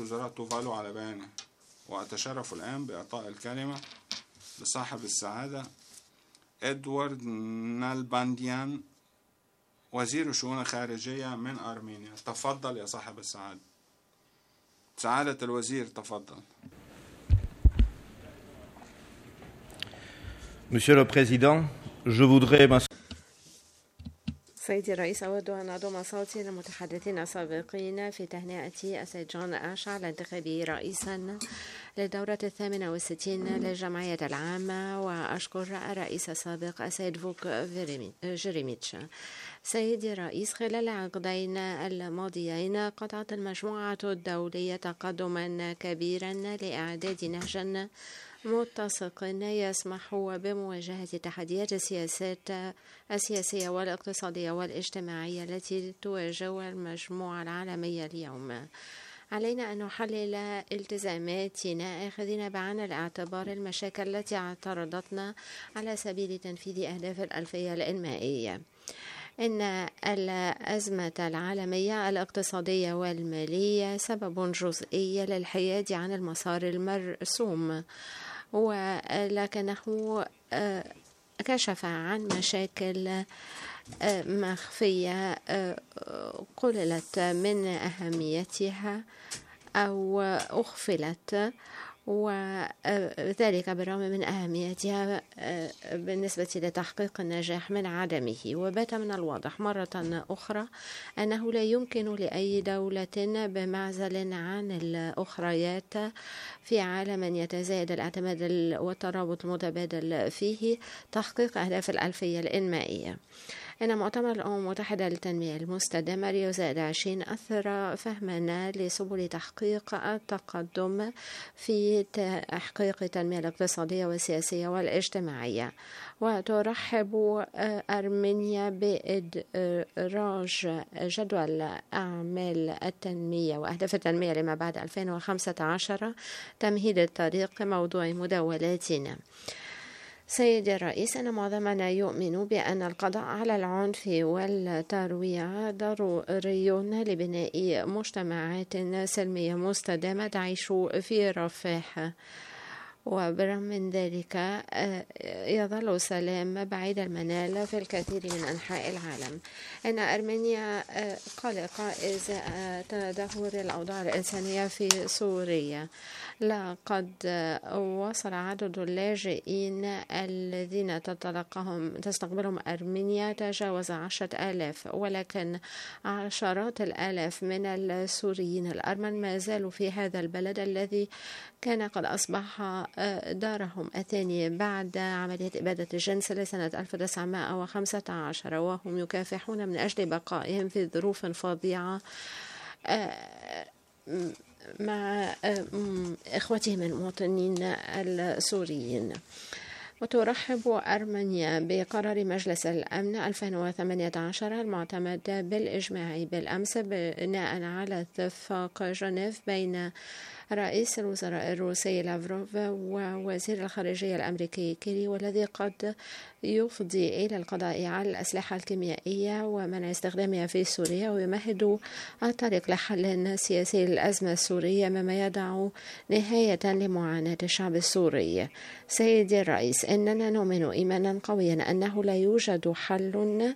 الوزراء توفالو على بيانه. وأتشرف الآن بإعطاء الكلمة لصاحب السعادة إدوارد نالبانديان وزير الشؤون الخارجية من أرمينيا. تفضل يا صاحب السعادة. سعادة الوزير تفضل. Monsieur le Président, je voudrais سيدي الرئيس، أود أن أضم صوتي للمتحدثين السابقين في تهنئة السيد جون آش على انتخابه رئيسا للدورة 68 للجمعية العامة، وأشكر الرئيس السابق السيد فوك جيريميتش. سيدي الرئيس، خلال العقدين الماضيين قطعت المجموعة الدولية تقدما كبيرا لإعداد نهج متسق يسمح بمواجهة تحديات السياسية والاقتصادية والاجتماعية التي تواجه المجموعة العالمية اليوم. علينا أن نحلل التزاماتنا آخذين بعين الاعتبار المشاكل التي اعترضتنا على سبيل تنفيذ أهداف الألفية الإنمائية. إن الأزمة العالمية الاقتصادية والمالية سبب جزئي للحياد عن المسار المرسوم، ولكنه كشف عن مشاكل مخفية قللت من أهميتها أو أغفلت، وذلك بالرغم من أهميتها بالنسبة لتحقيق النجاح من عدمه. وبات من الواضح مرة أخرى أنه لا يمكن لأي دولة بمعزل عن الأخريات في عالم يتزايد الاعتماد والترابط المتبادل فيه تحقيق أهداف الألفية الإنمائية. إن مؤتمر الأمم المتحدة للتنمية المستدامة ريو زائد 20 أثر فهمنا لسبل تحقيق التقدم في تحقيق التنمية الاقتصادية والسياسية والاجتماعية. وترحب أرمينيا بإدراج جدول أعمال التنمية وأهداف التنمية لما بعد 2015 تمهيد الطريق موضوع مداولاتنا. سيدي الرئيس، أن معظمنا يؤمن بأن القضاء على العنف والترويع ضروري لبناء مجتمعات سلمية مستدامة تعيش في رفاه. وبرغم من ذلك يظل السلام بعيد المنال في الكثير من أنحاء العالم. إن أرمينيا قلقة إزاء تدهور الأوضاع الإنسانية في سوريا. لقد وصل عدد اللاجئين الذين تستقبلهم أرمينيا تجاوز 10,000، ولكن عشرات الآلاف من السوريين الأرمن ما زالوا في هذا البلد الذي كان قد أصبح دارهم الثانية بعد عملية إبادة الجنس لسنة 1915، وهم يكافحون من أجل بقائهم في ظروف فظيعة مع إخوتهم المواطنين السوريين. وترحب أرمينيا بقرار مجلس الأمن 2018 المعتمد بالإجماع بالأمس بناء على اتفاق جنيف بين رئيس الوزراء الروسي لافروف ووزير الخارجية الأمريكي كيري، والذي قد يفضي إلى القضاء على الأسلحة الكيميائية ومنع استخدامها في سوريا، ويمهد الطريق لحل سياسي للأزمة السورية مما يضع نهاية لمعاناة الشعب السوري. سيدي الرئيس، إننا نؤمن إيمانا قويا أنه لا يوجد حل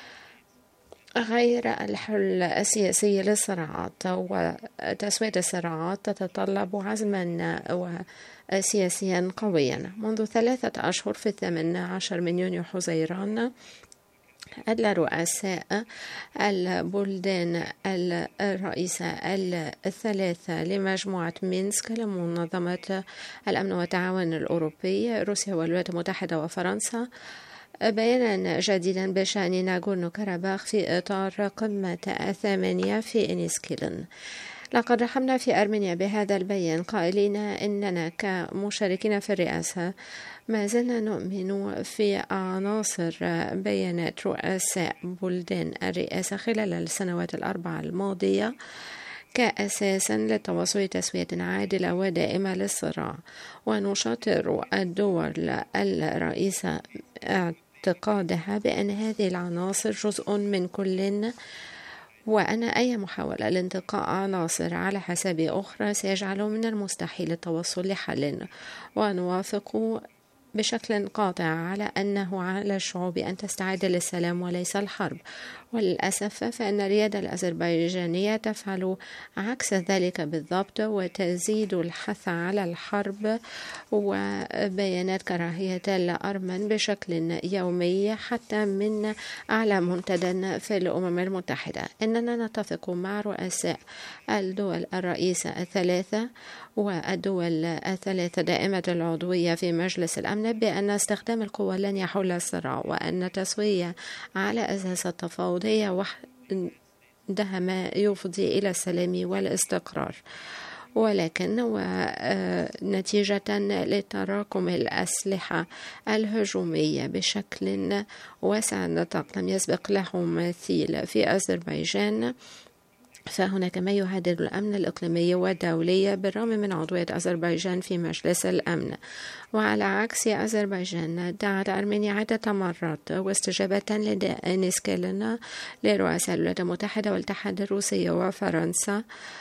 غير الحل السياسي للصراعات، وتسوية الصراعات تتطلب عزما وسياسيا قويا. منذ 3 أشهر في 18 من يونيو حزيران أدلى رؤساء البلدان الرئيسة الثلاثة لمجموعة مينسك لمنظمة الأمن والتعاون الأوروبي روسيا والولايات المتحدة وفرنسا بيانا جديدا بشأن ناغورنو كاراباخ في إطار قمة 8 في إنيسكيلن. لقد رحبنا في أرمينيا بهذا البيان قائلين إننا كمشاركين في الرئاسة ما زلنا نؤمن في عناصر بيانات رؤساء بلدان الرئاسة خلال السنوات 4 الماضية كأساس للتواصل تسوية عادلة ودائمة للصراع. ونشاطر الدول الرئيسة اعتقادها بأن هذه العناصر جزء من كل وأن أي محاولة لانتقاء عناصر على حساب أخرى سيجعل من المستحيل التوصل لحل، ونوافق بشكل قاطع على أنه على الشعوب أن تستعد للسلام وليس الحرب. وللأسف فإن الريادة الأذربيجانية تفعل عكس ذلك بالضبط، وتزيد الحث على الحرب وبيانات كراهية الأرمن بشكل يومي حتى من أعلى منتدى في الأمم المتحدة. إننا نتفق مع رؤساء الدول الرئيسة الثلاثة والدول الثلاثة دائمة العضوية في مجلس الأمن بأن استخدام القوى لن يحل الصراع، وأن التسوية على أساس التفاوضية وحدها ما يفضي إلى السلام والاستقرار. ولكن ونتيجة لتراكم الأسلحة الهجومية بشكل واسع النطاق لم يسبق له مثيل في أذربيجان، فهناك ما يهدد الأمن الإقليمي والدولي بالرغم من عضوية أذربيجان في مجلس الأمن. وعلى عكس أذربيجان دعت أرمينيا عدة مرات واستجابة لدينيس كيلينا لرؤساء الولايات المتحدة والاتحاد الروسي وفرنسا،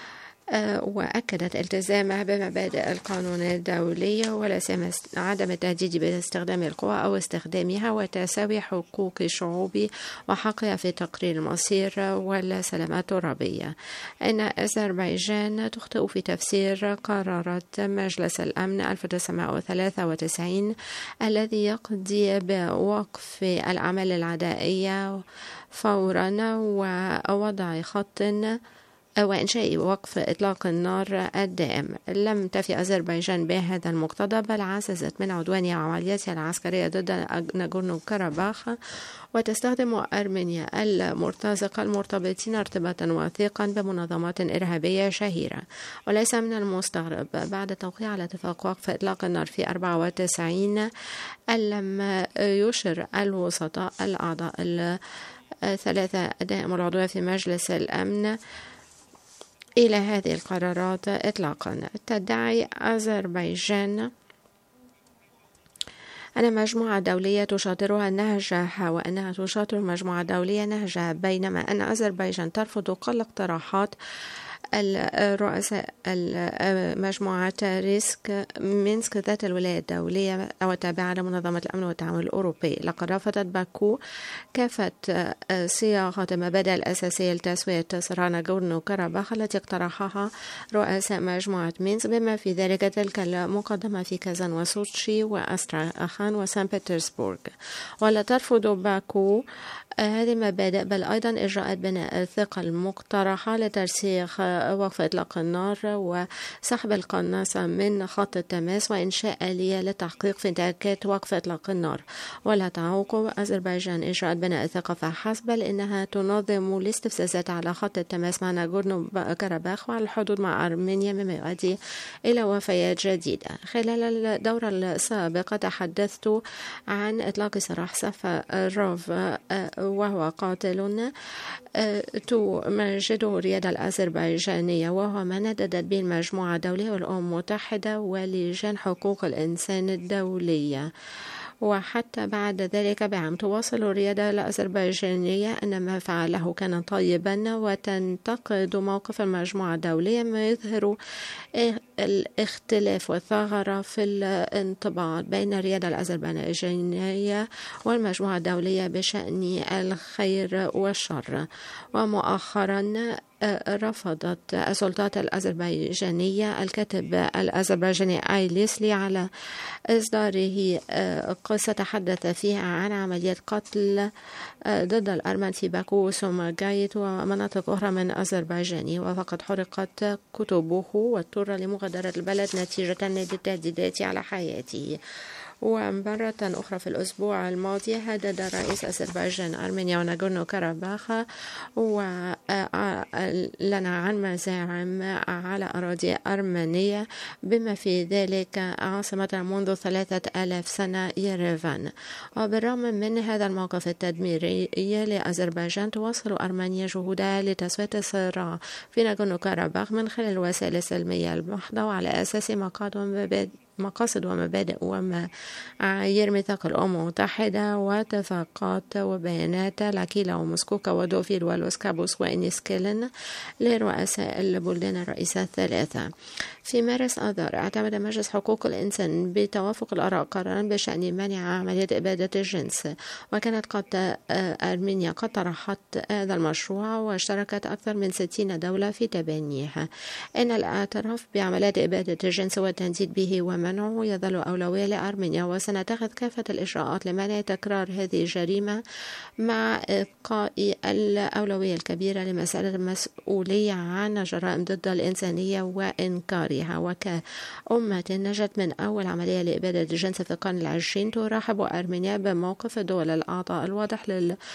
وأكدت التزامها بمبادئ القانون الدولي ولا سيما عدم التهديد باستخدام القوى أو استخدامها، وتساوي حقوق الشعوب وحقها في تقرير المصير والسلامة الترابية. إن أذربيجان تخطئ في تفسير قرارات مجلس الأمن 1993 الذي يقضي بوقف الأعمال العدائية فورا ووضع خط وإنشاء وقف إطلاق النار الدائم. لم تفي أذربيجان بهذا المقتضى، بل عززت من عدوانها وعملياتها العسكرية ضد ناغورنو كاراباخ، وتستخدم أرمينيا المرتزقة المرتبطين ارتباطا وثيقا بمنظمات إرهابية شهيرة. وليس من المستغرب بعد التوقيع على اتفاق وقف إطلاق النار في 94 أن لم يشر الوسطاء الأعضاء الثلاثة دائم العضوية في مجلس الأمن إلى هذه القرارات إطلاقا. تدعي أذربيجان أن مجموعة دولية تشاطرها نهجها وأنها تشاطر مجموعة دولية نهجها، بينما أن أذربيجان ترفض كل اقتراحات الرؤساء مجموعة ريسك مينسك ذات الولاية الدولية وتابعة لمنظمة الأمن والتعاون الأوروبي. لقد رفضت باكو كافة صياغة المبادئ الأساسية لتسوية صراع ناغورنو كاراباخ التي اقترحها رؤساء مجموعة مينسك، بما في ذلك تلك المقدمة في كازان وسوتشي وأستراخان وسان بطرسبورغ. ولا ترفض باكو هذه المبادئ بل أيضا إجراءات بناء الثقة المقترحة لترسيخ وقف إطلاق النار وسحب القناصة من خط التماس وإنشاء آلية للتحقيق في انتهاكات وقف إطلاق النار. ولا تعوق أذربيجان إجراءات بناء الثقة فحسب، بل إنها تنظم الاستفزازات على خط التماس مع ناغورنو كاراباخ وعلى الحدود مع أرمينيا مما يؤدي إلى وفيات جديدة. خلال الدورة السابقة تحدثت عن إطلاق سراح سفاروف وهو قاتل تمجده الريادة الأذربيجانية، وهو ما نددت به المجموعة الدولية والأمم المتحدة ولجان حقوق الإنسان الدولية. وحتى بعد ذلك بعام تواصل الريادة الأذربيجانية أن ما فعله كان طيبا، وتنتقد موقف المجموعة الدولية ما يظهر الاختلاف والثغرة في الانطباع بين الريادة الأذربيجانية والمجموعة الدولية بشأن الخير والشر. ومؤخرا رفضت السلطات الأذربيجانية الكاتب الأذربيجاني آيليسلي على إصداره قصة تحدث فيها عن عمليات قتل ضد الأرمن في باكو وسوماغايت ومناطق أخرى من أذربيجان، وفقد حرقت كتبه واضطر لمغادرة البلد نتيجة للتهديدات على حياته. ومرة أخرى في الأسبوع الماضي هدد رئيس أذربيجان أرمينيا وناغورنو كاراباخ وأعلن عن مزاعم على أراضي أرمنية بما في ذلك عاصمة منذ 3000 سنة ييرفان. وبالرغم من هذا الموقف التدميري لأذربيجان تواصل أرمينيا جهودها لتسوية الصراع في ناغورنو كاراباخ من خلال الوسائل السلمية المحضة وعلى أساس ما قادوا مقاصد ومبادئ ومعايير ميثاق الأمم المتحدة واتفاقات وبيانات لاكيلا ومسكوكا ودوفيل والوسكابوس وإنيسكيلن لرؤساء البلدان الرئيسة الثلاثة. في مارس آذار اعتمد مجلس حقوق الإنسان بتوافق الآراء قرارا بشأن منع عملية إبادة الجنس، وكانت أرمينيا قد طرحت هذا المشروع واشتركت أكثر من 60 دولة في تبنيه. إن الاعتراف بعمليات إبادة الجنس والتنديد به ومنعه يظل أولوية لأرمينيا، وسنتخذ كافة الإجراءات لمنع تكرار هذه الجريمة مع إبقاء الأولوية الكبيرة لمسألة المسؤولية عن جرائم ضد الإنسانية وإنكارها. وكأمة نجت من أول عملية لإبادة الجنس في القرن العشرين، ترحب أرمينيا بموقف الدول الأعضاء الواضح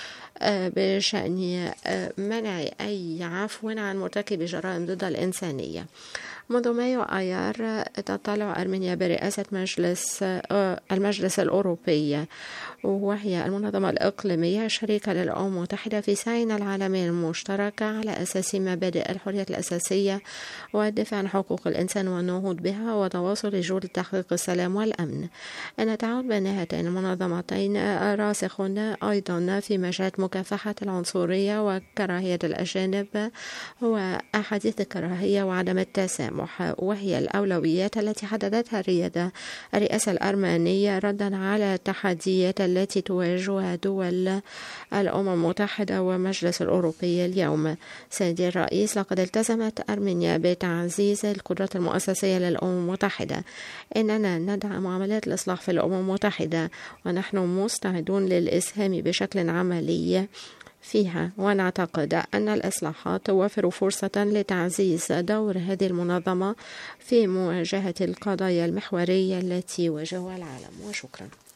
بشأن منع أي عفو عن مرتكب جرائم ضد الإنسانية. منذ مايو آيار تطلع أرمينيا برئاسة المجلس الأوروبي، وهي المنظمة الإقليمية الشريكة للأمم المتحدة في سعينا العالمي المشترك على أساس مبادئ الحريات الأساسية والدفاع عن حقوق الإنسان والنهوض بها وتواصل لجهود تحقيق السلام والأمن. أن التعاون بين هاتين المنظمتين راسخ أيضا في مجال مكافحة العنصرية وكراهية الأجانب وأحاديث الكراهية وعدم التسامح، وهي الأولويات التي حددتها الرئاسة الأرمنية ردا على التحديات التي تواجهها دول الأمم المتحدة ومجلس الأوروبي اليوم. سيدي الرئيس، لقد التزمت أرمينيا بتعزيز القدرات المؤسسية للأمم المتحدة. إننا ندعم عمليات الإصلاح في الأمم المتحدة، ونحن مستعدون للإسهام بشكل عملي فيها، ونعتقد أن الإصلاحات توفر فرصة لتعزيز دور هذه المنظمة في مواجهة القضايا المحورية التي يواجهها العالم. وشكرا.